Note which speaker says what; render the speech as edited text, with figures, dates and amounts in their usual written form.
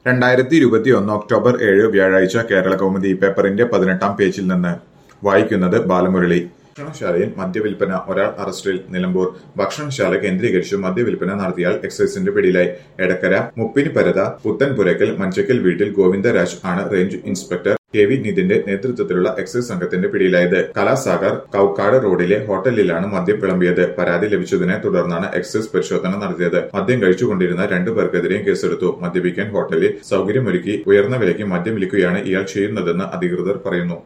Speaker 1: 2021 October 7 വ്യാഴാഴ്ച കേരളകൗമുദി പേപ്പറിന്റെ 18-ാം പേജിൽ നിന്ന് വായിക്കുന്നത് ബാലമുരളി. ഭക്ഷണശാലയിൽ മദ്യവിൽപ്പന, ഒരാൾ അറസ്റ്റിൽ. നിലമ്പൂർ ഭക്ഷണശാല കേന്ദ്രീകരിച്ച് മദ്യവിൽപ്പന നടത്തിയാൽ എക്സൈസിന്റെ പിടിയിലായി. എടക്കര മുപ്പിനിപ്പരത പുത്തൻപുരയ്ക്കൽ മഞ്ചക്കൽ വീട്ടിൽ ഗോവിന്ദരാജ് ആണ് റേഞ്ച് ഇൻസ്പെക്ടർ കെ.വി. നിതിന്റെ നേതൃത്വത്തിലുള്ള എക്സൈസ് സംഘത്തിന്റെ പിടിയിലായത്. കലാസാഗർ കൌക്കാട് റോഡിലെ ഹോട്ടലിലാണ് മദ്യം വിളമ്പിയത്. പരാതി ലഭിച്ചതിനെ തുടർന്നാണ് എക്സൈസ് പരിശോധന നടത്തിയത്. മദ്യം കഴിച്ചുകൊണ്ടിരുന്ന 2 പേർക്കെതിരെയും കേസെടുത്തു. മദ്യപിക്കാൻ ഹോട്ടലിൽ സൌകര്യമൊരുക്കി ഉയർന്ന വിലയ്ക്ക് മദ്യം വിൽക്കുകയാണ് ഇയാൾ ചെയ്യുന്നതെന്ന് അധികൃതർ പറയുന്നു.